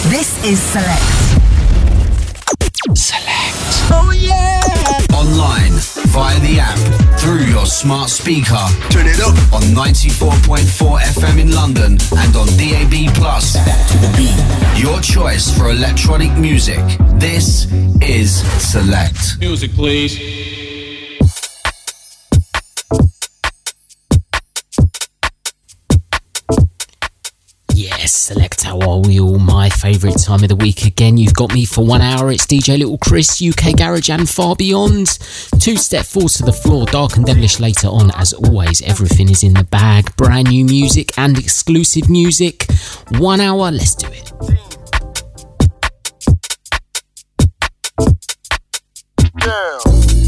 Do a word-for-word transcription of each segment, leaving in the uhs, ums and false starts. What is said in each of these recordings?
This is Select. Select. Oh yeah! Online, via the app, through your smart speaker. Turn it up. On ninety-four point four F M in London and on D A B plus. To the beat. Your choice for electronic music. This is Select. Music, please. Yes, Select, how are we all? My favourite time of the week again. You've got me for one hour. It's D J Little Chris, U K Garage and far beyond. Two step falls to the floor, dark and devilish later on. As always, everything is in the bag. Brand new music and exclusive music. One hour, let's do it. Yeah.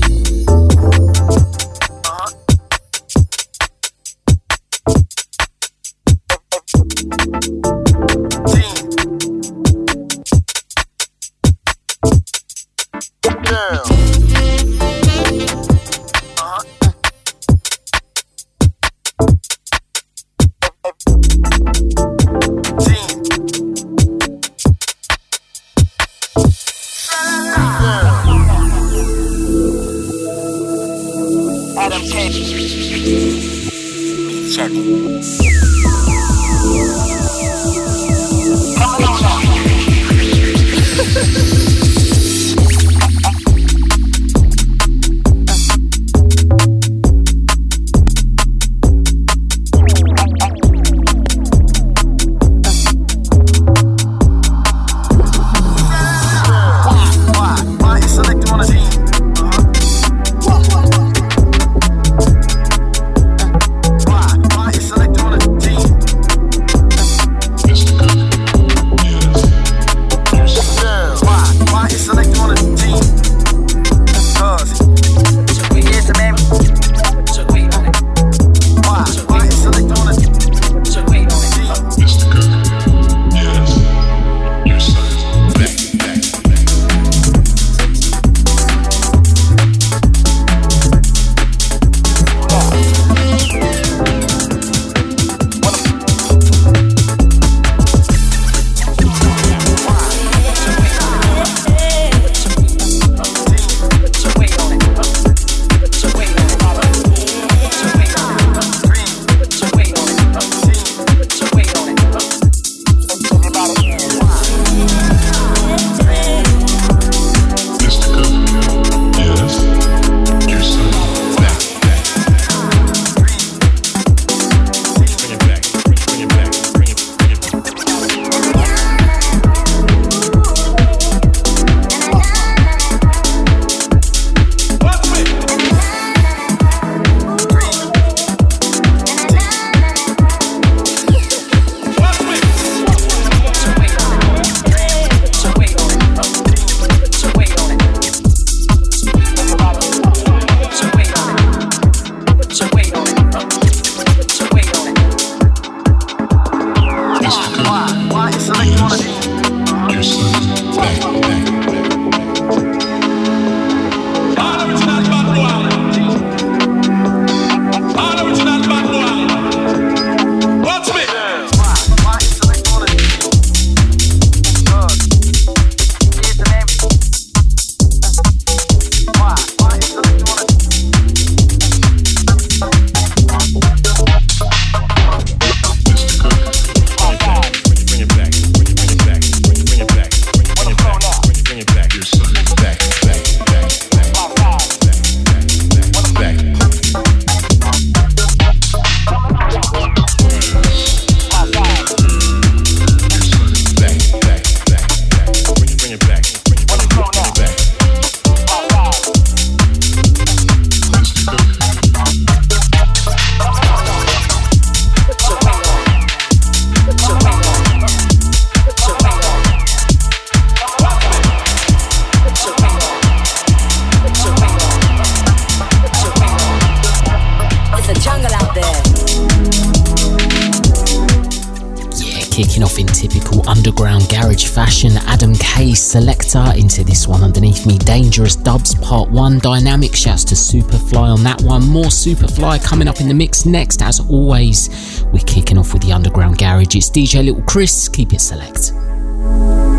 kicking off in typical underground garage fashion. Adam K Selector into this one underneath me. Dangerous Dubs Part one. Dynamic shouts to Superfly on that one. More Superfly coming up in the mix next. As always, we're kicking off with the underground garage. It's D J Little Chris. Keep it select.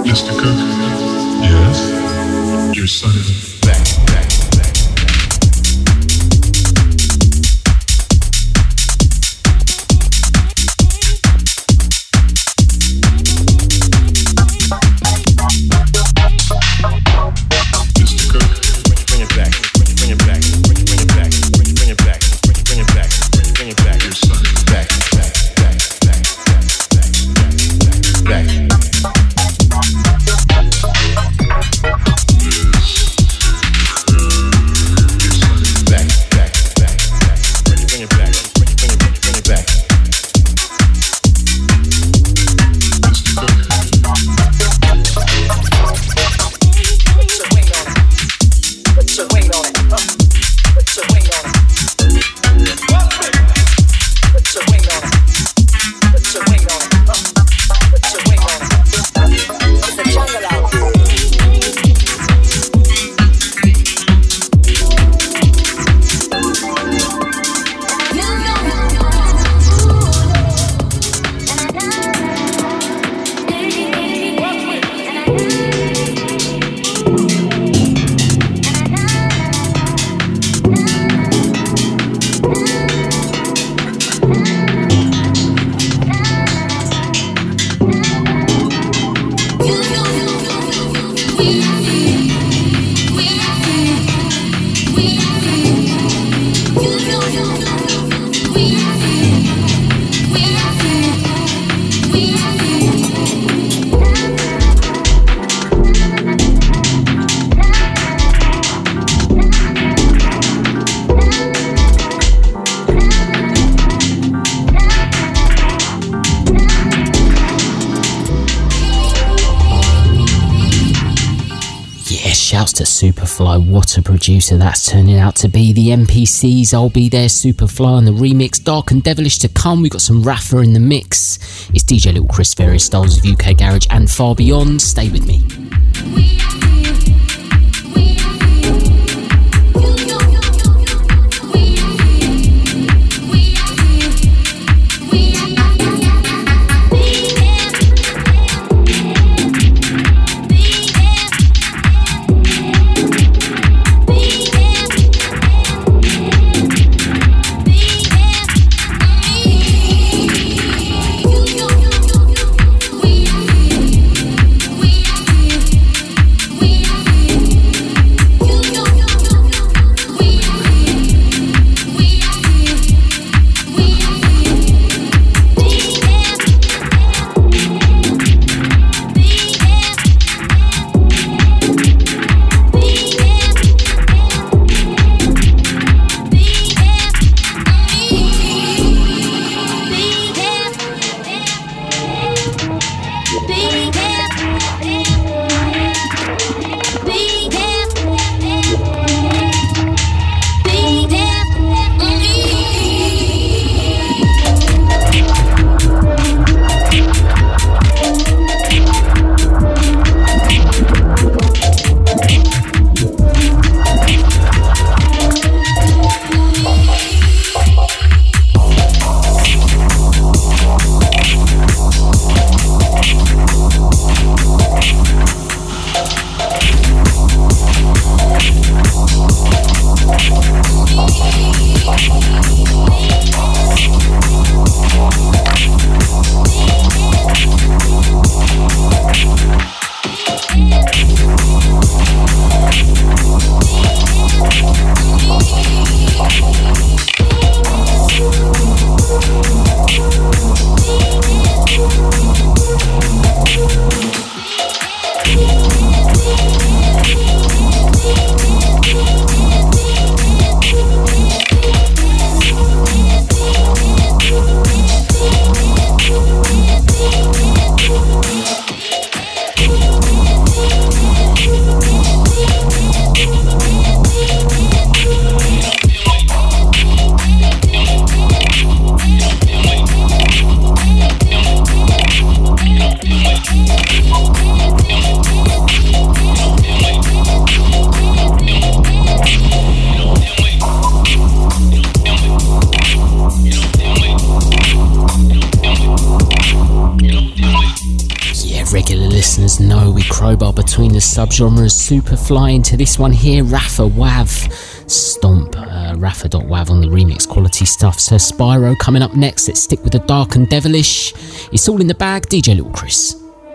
Mister Cook? Yes? Your son is back, back, back. Mister Cook, bring it back, bring it back, bring it back, bring it back, bring it back, bring it back. Your son is back, back, back, back, back, back, back. To Superfly, what a producer that's turning out to be. The M P Cs, I'll Be There, Superfly on the remix. Dark and Devilish to come. We've got some Rafa in the mix. It's D J Little Chris, various styles of U K Garage and far beyond. Stay with me. listeners know we crowbar between the subgenres. Super fly into this one here, Rafa Wav Stomp, uh, Rafa.wav on the remix, quality stuff. Sir Spyro coming up next. Let's stick with the dark and devilish. It's all in the bag, D J Little Chris.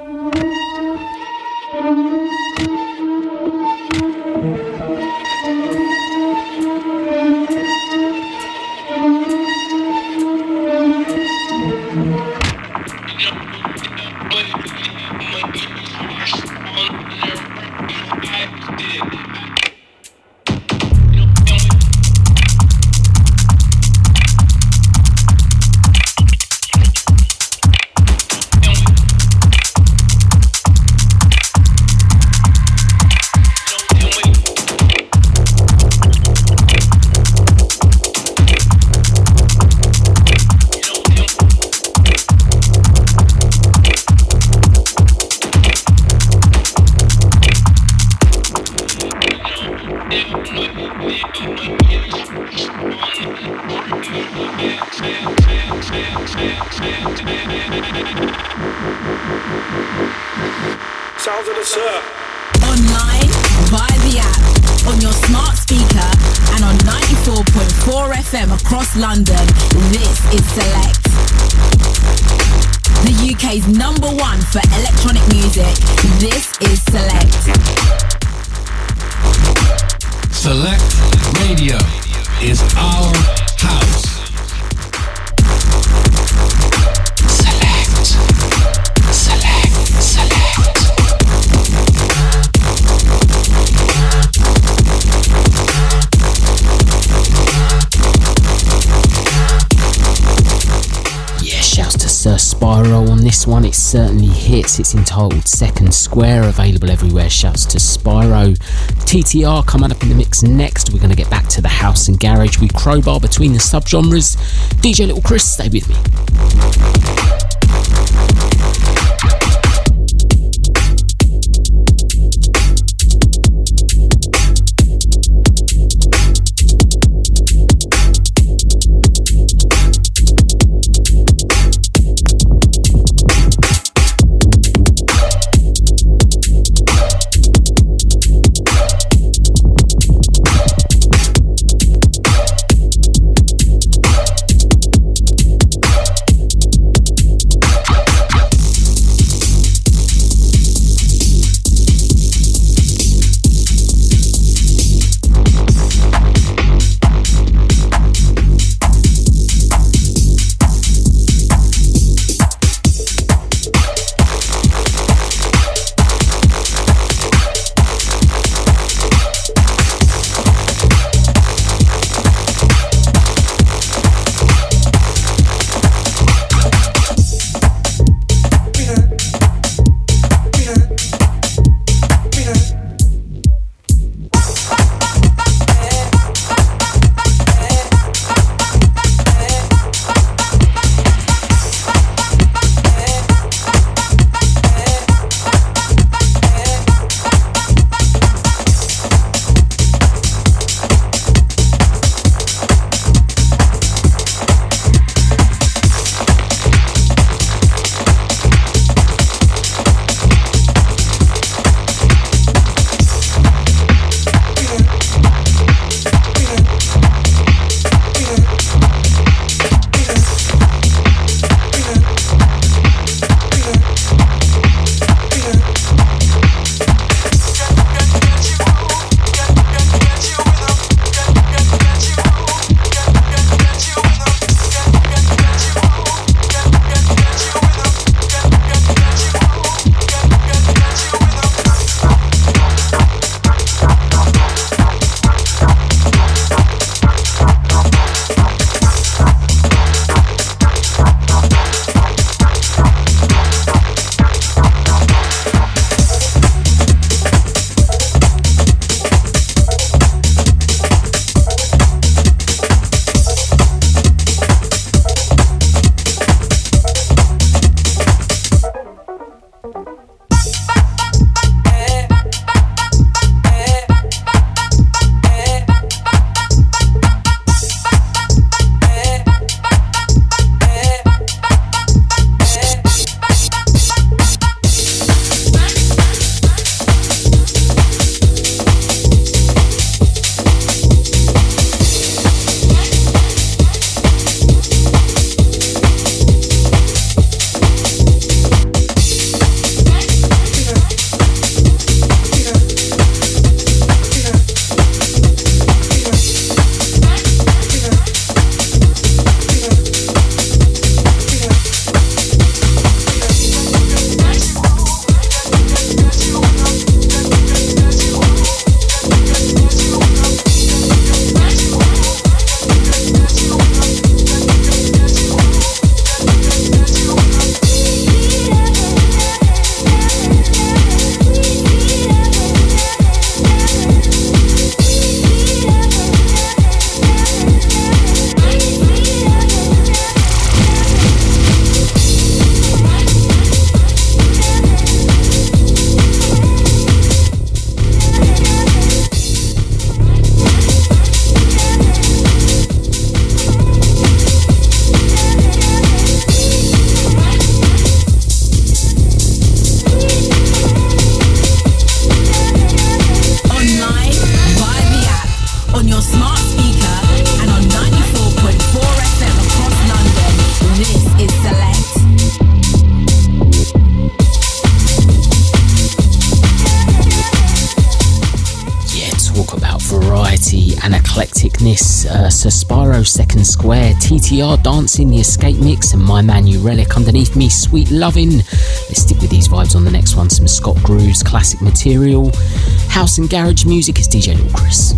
Sounds of the surf. Online, via the app, on your smart speaker, and on ninety-four point four F M across London. This is Select. The U K's number one for electronic music. This is Select. Select Radio is our house. Select. Select. Select. Yeah, shouts to Sir Spyro on this one. It certainly hits. It's entitled Second Square, available everywhere. Shouts to Spyro. T T R coming up in the mix next. We're going to get back to the house and garage. We crowbar between the subgenres. D J Little Chris, stay with me. eclecticness. Uh, Sir Spyro, Second Square, T T R Dancing, The Escape Mix, and My Man You Relic underneath me, Sweet Lovin'. Let's stick with these vibes on the next one. Some Scott Grooves, classic material. House and garage music is D J Little Chris.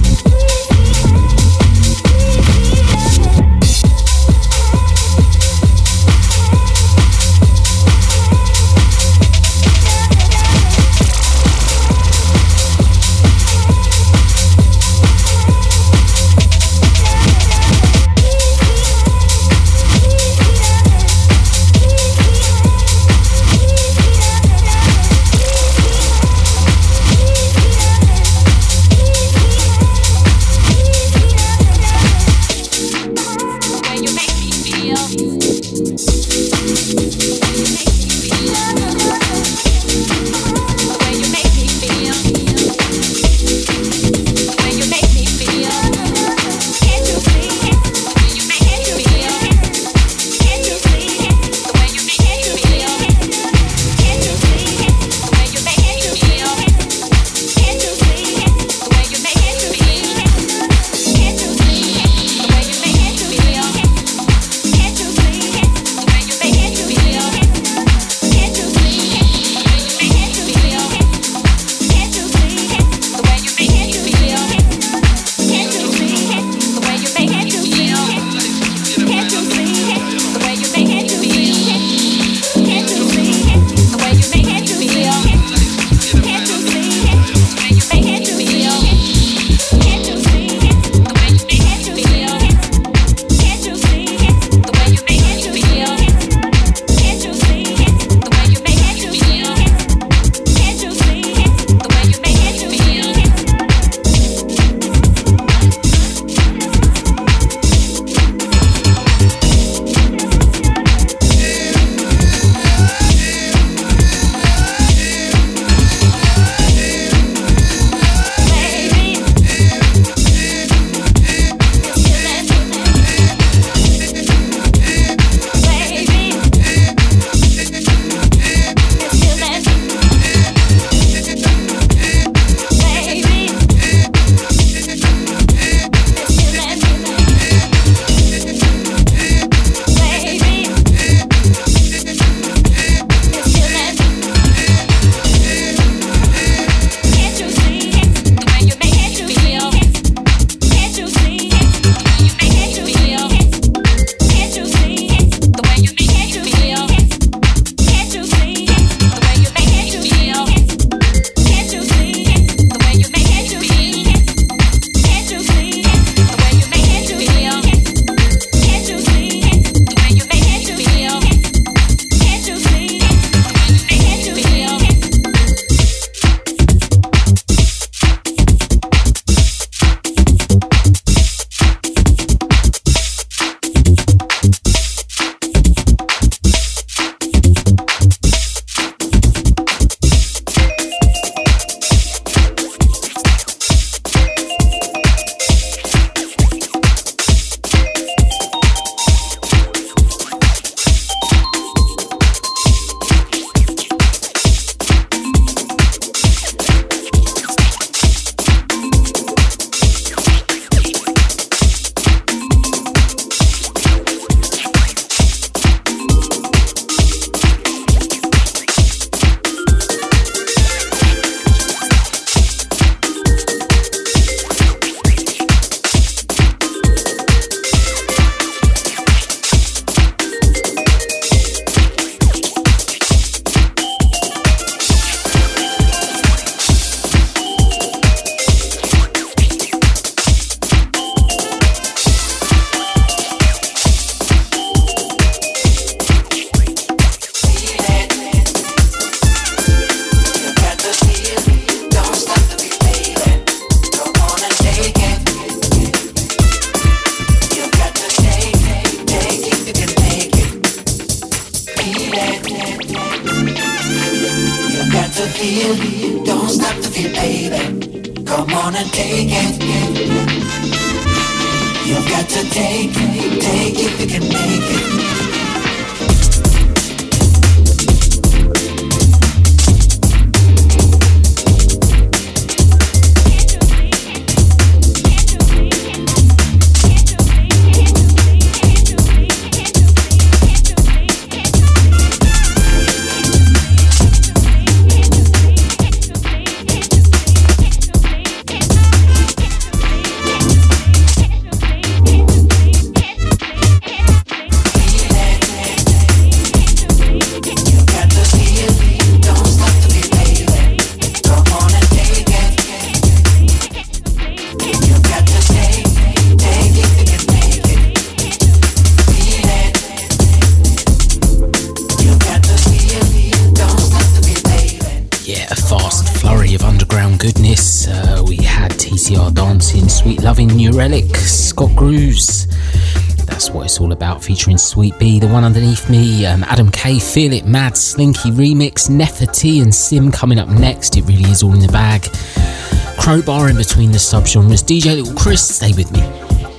feel, don't stop to feel, baby. Come on and take it. You've got to take, take it, you can make it. Can't you T R Dancing, Sweet Loving, New Relic, Scott Grooves. That's what it's all about, featuring Sweet B, the one underneath me, um, Adam K, Feel It, Mad, Slinky Remix, Nefertiti and Sim coming up next. It really is all in the bag. Crowbar in between the subgenres. D J Little Chris, stay with me.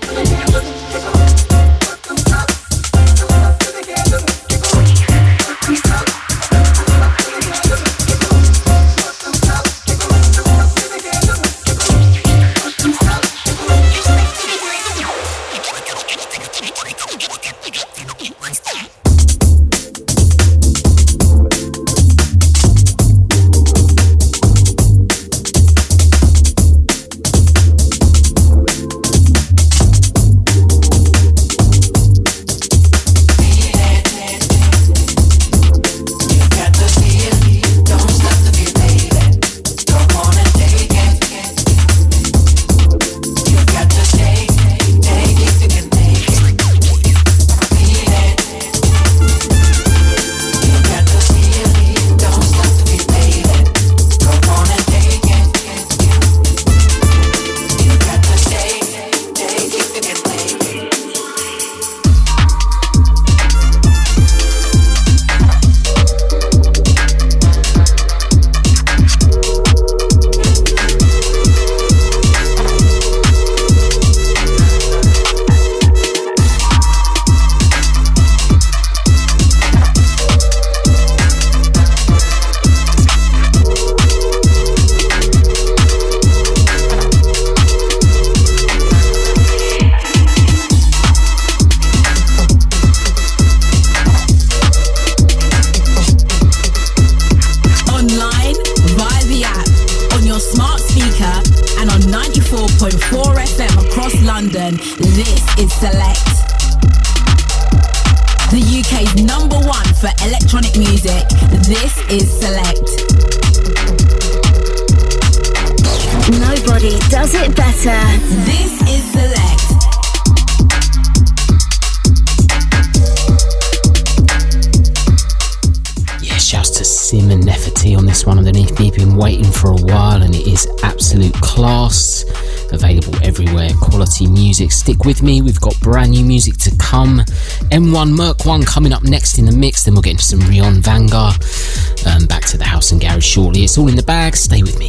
Stick with me, we've got brand new music to come. M one Merc one coming up next in the mix, then we'll get into some Rion Vanga. Um, back to the house and garage shortly. It's all in the bag, stay with me.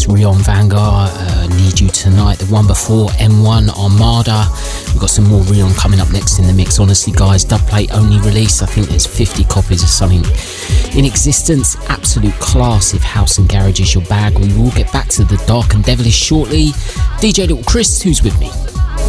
Rion Vanguard, uh, Need You Tonight. The one before, M one, Armada. We've got some more Rion coming up next in the mix. Honestly, guys, dubplate only release. I think there's fifty copies of something in existence. Absolute class if house and garage is your bag. We will get back to the dark and devilish shortly. D J Little Chris, who's with me?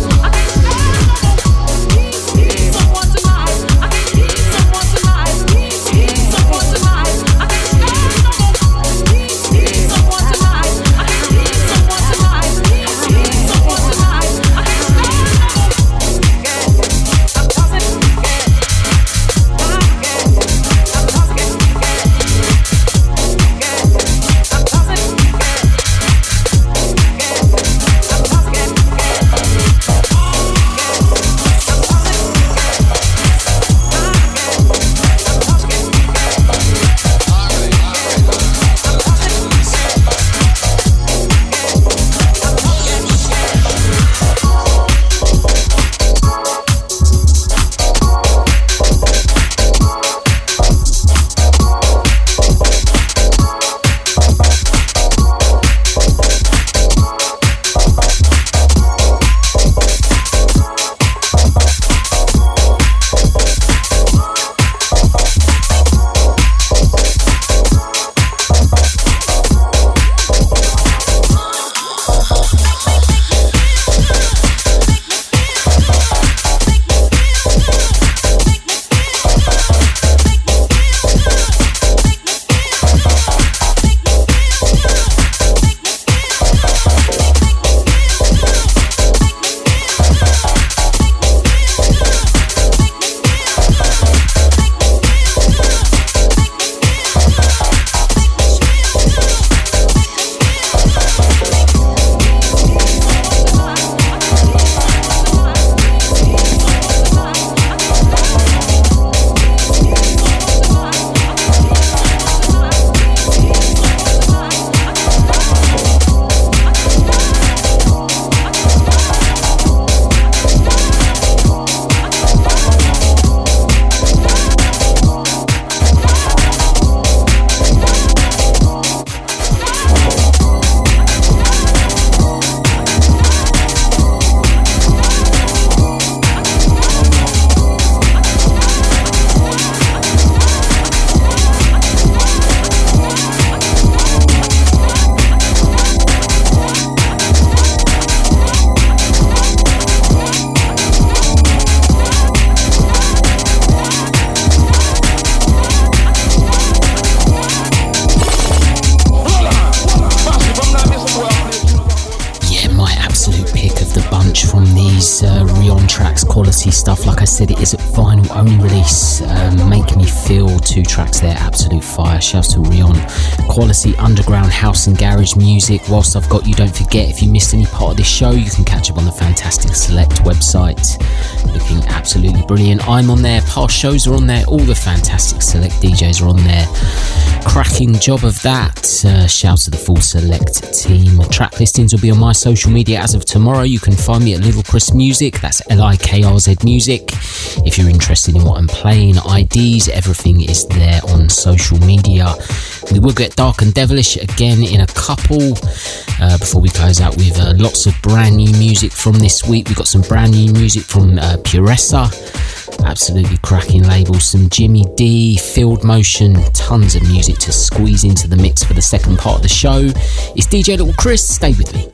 Stuff, like I said, it is a vinyl only release. Um, Make Me Feel, two tracks there, absolute fire. Shouts to Rion. Quality underground house and garage music. Whilst I've got you, don't forget, if you missed any part of this show, you can catch up on the Fantastic Select website. Looking absolutely brilliant. I'm on there, past shows are on there, all the Fantastic Select D Js are on there. Cracking job of that. Uh, shout to the full Select team. Track listings will be on my social media as of tomorrow. You can find me at Little Chris Music, that's L I K R Z Music. If you're interested in what I'm playing, I Ds, everything is there on social media. We will get dark and devilish again in a couple. Uh, before we close out with uh, lots of brand new music from this week. We've got some brand new music from uh, Puressa. Absolutely cracking labels. Some Jimmy D, Field Motion, tons of music to squeeze into the mix for the second part of the show. It's D J Little Chris, stay with me.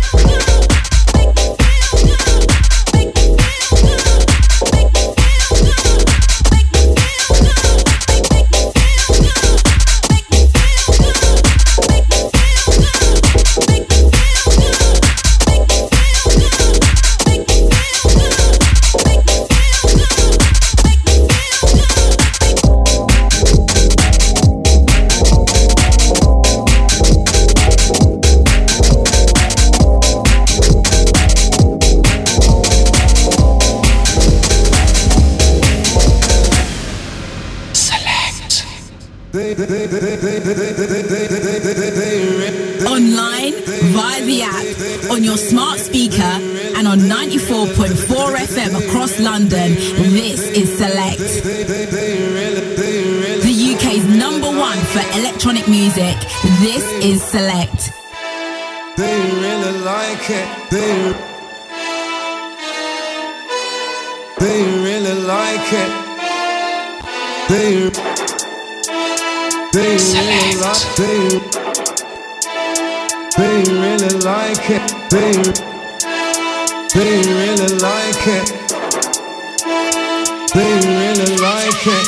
Online, via the app, on your smart speaker, and on ninety-four point four F M across London. This is Select, the U K's number one for electronic music. This is Select. they really like it. They, they really like it. They, they really like they, they really like it. They, they really like it. They really like it.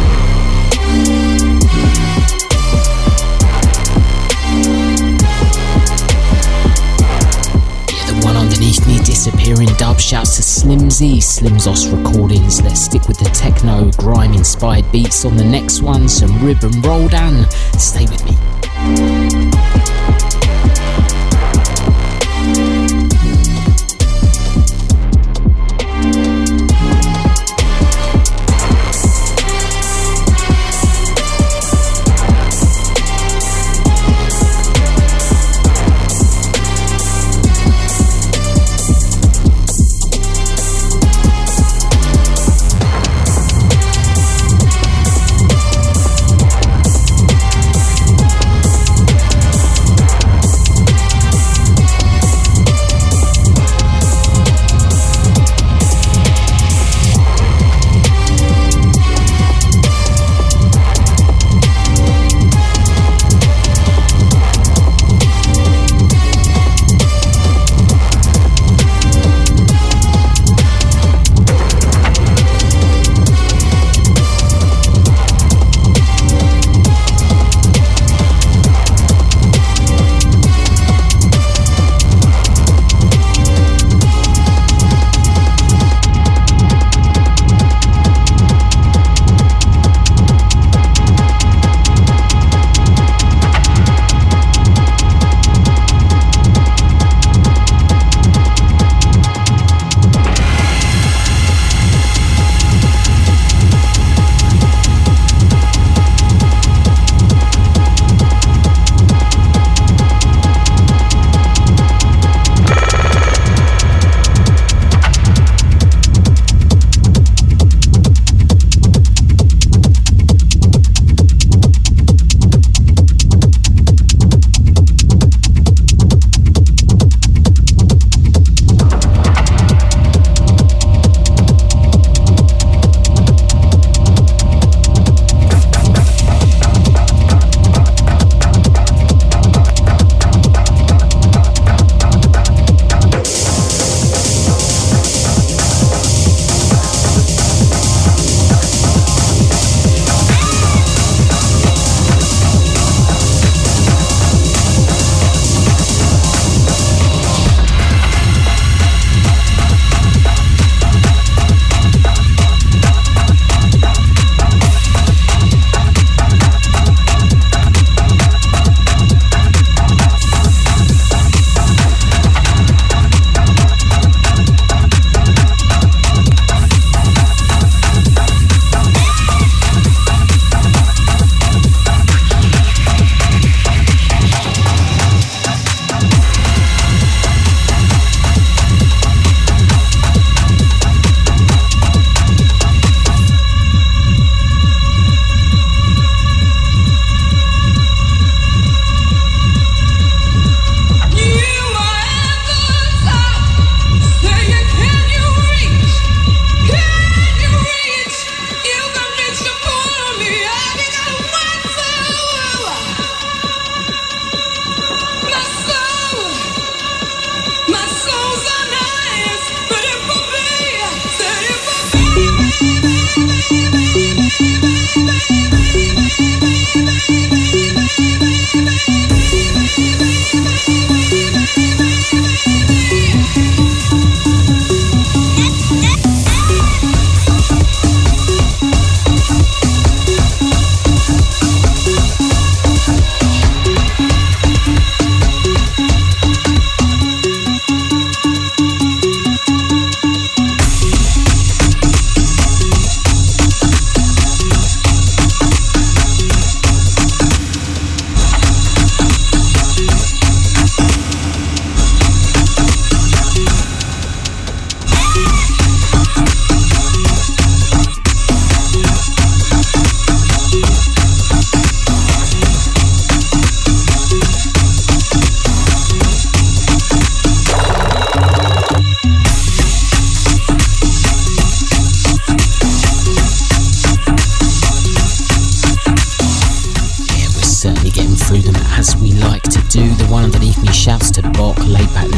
Underneath me, disappearing dub. Shouts to Slim Z, Slimzos Recordings. Let's stick with the techno, grime inspired beats on the next one. Some rib and roll down. Stay with me.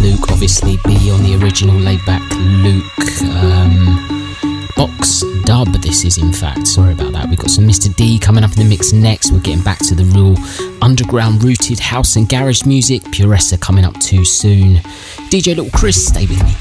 Luke, obviously be on the original Laid Back Luke um, box dub. This is, in fact, sorry about that. We've got some Mister D coming up in the mix next. We're getting back to the real underground rooted house and garage music. Puressa coming up too soon. D J Little Chris, stay with me.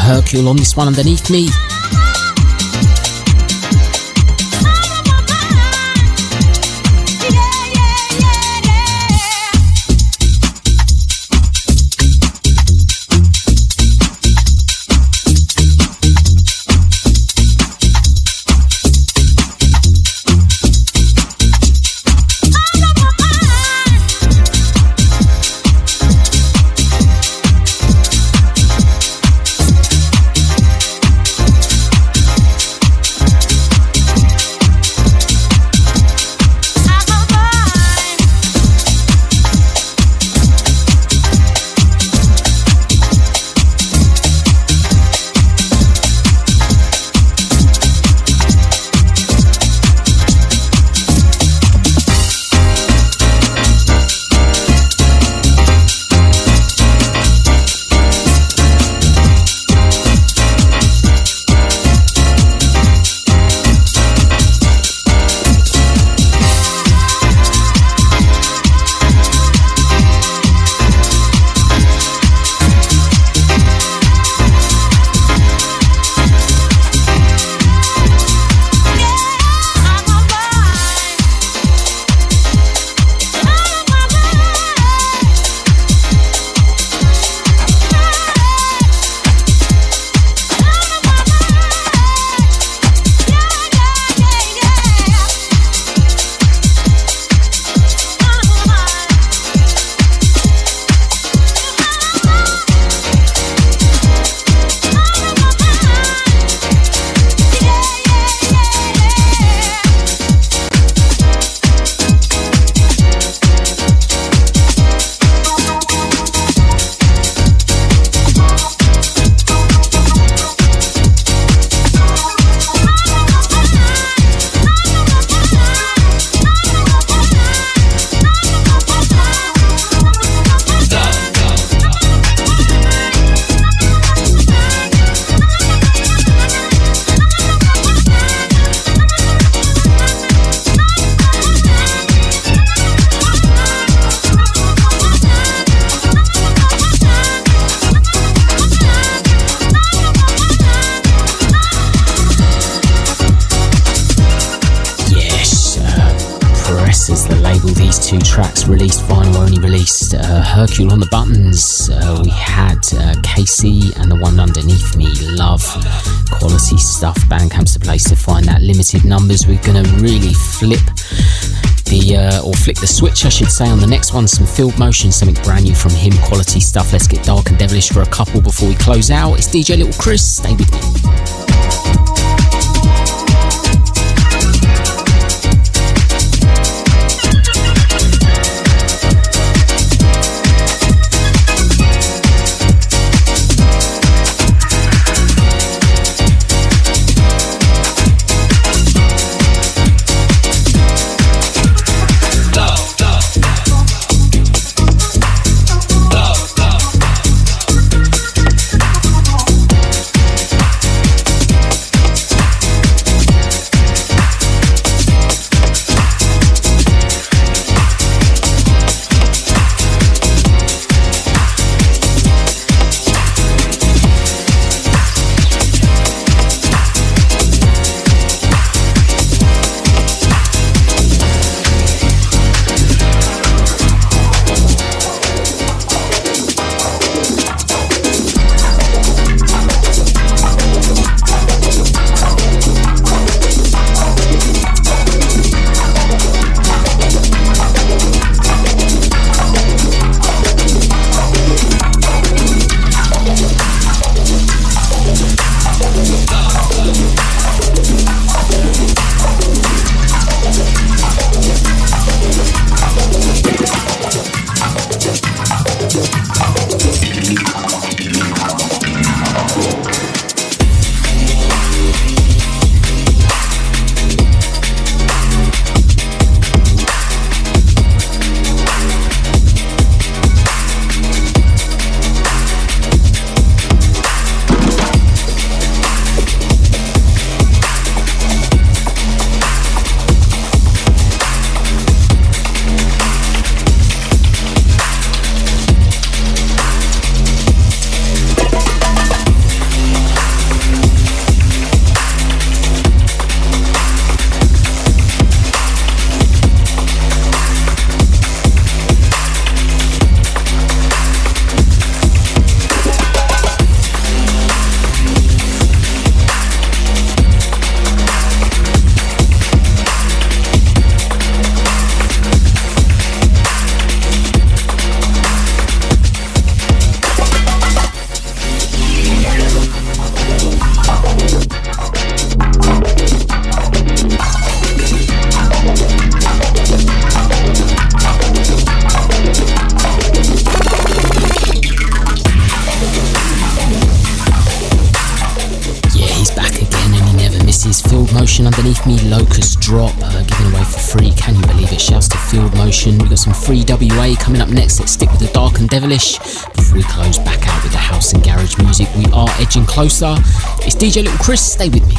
Hercule on this one underneath me. Two tracks released, vinyl only released. uh, Hercule on the buttons. Uh, we had uh, K C and the one underneath me, Love. Quality stuff. Bandcamp's the place to find that. Limited numbers. We're gonna really flip the uh, or flick the switch, I should say, on the next one. Some Field Motion, something brand new from him. Quality stuff. Let's get dark and devilish for a couple before we close out. It's D J Little Chris. Stay with me. Motion underneath me, Locust Drop, uh, giving away for free, can you believe it? Shouts to Field Motion. We got some free W A coming up next. Let's stick with the dark and devilish before we close back out with the house and garage music. We are edging closer. It's D J Little Chris, stay with me.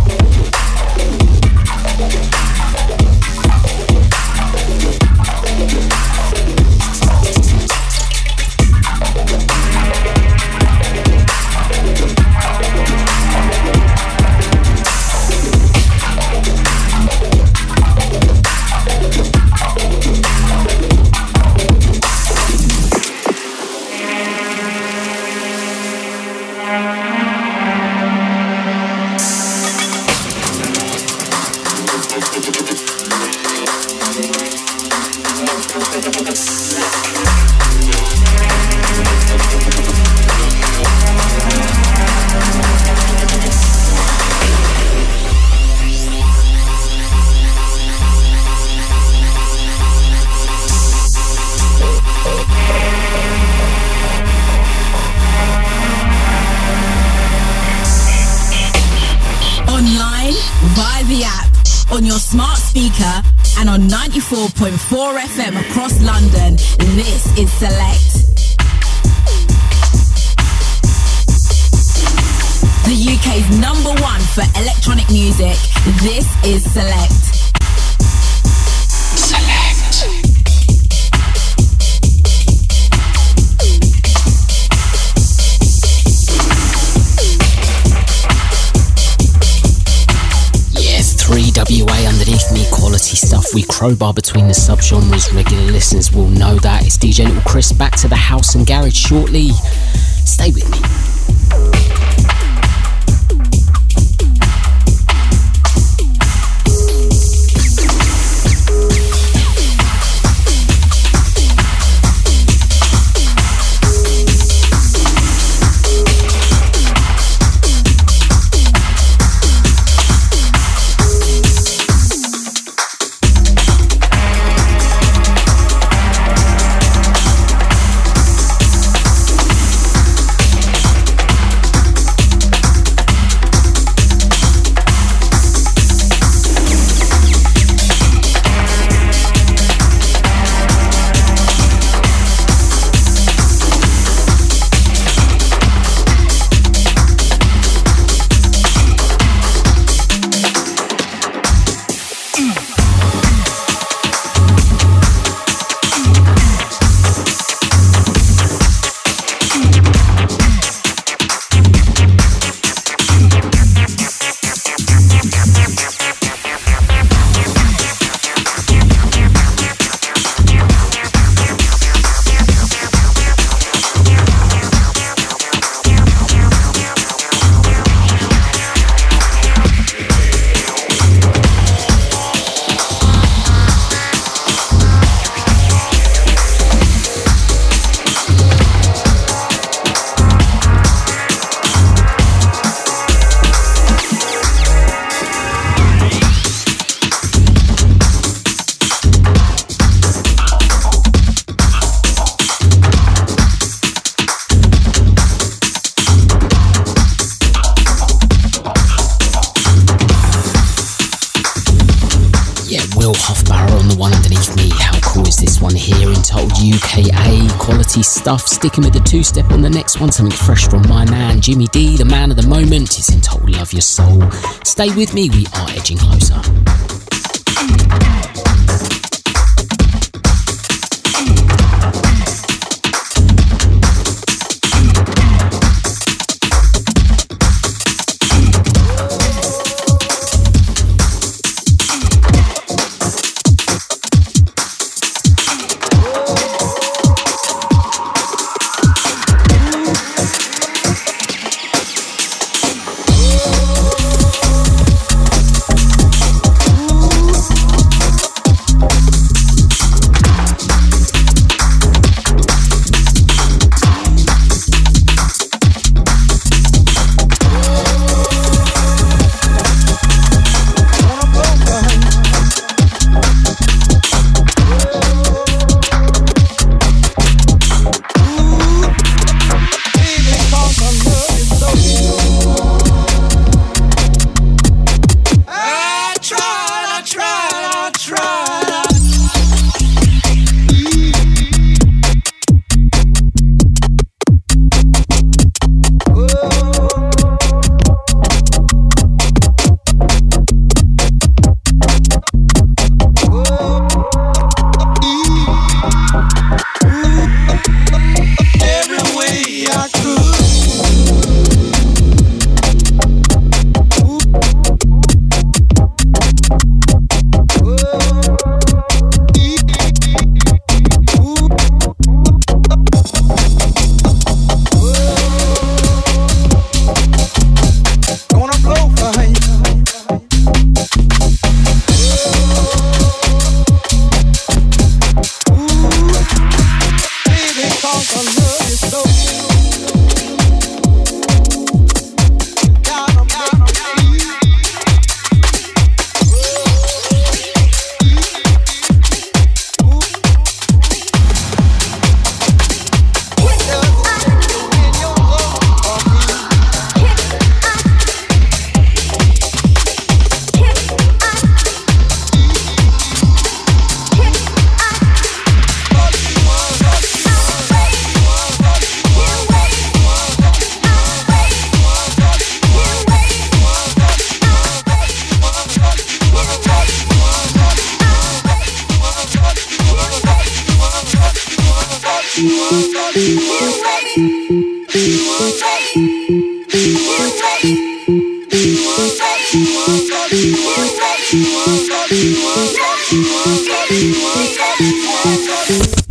And on ninety-four point four F M across London, this is Select. The U K's number one for electronic music, this is Select. three W A underneath me, quality stuff. We crowbar between the subgenres. Regular listeners will know that. It's D J Little Chris back to the house and garage shortly. Stay with me. U K A quality stuff. Sticking with the two-step on the next one, something fresh from my man Jimmy D, the man of the moment. It's entitled Love Your Soul. Stay with me, we are edging closer. touch you, touch you, touch you, touch you, touch you.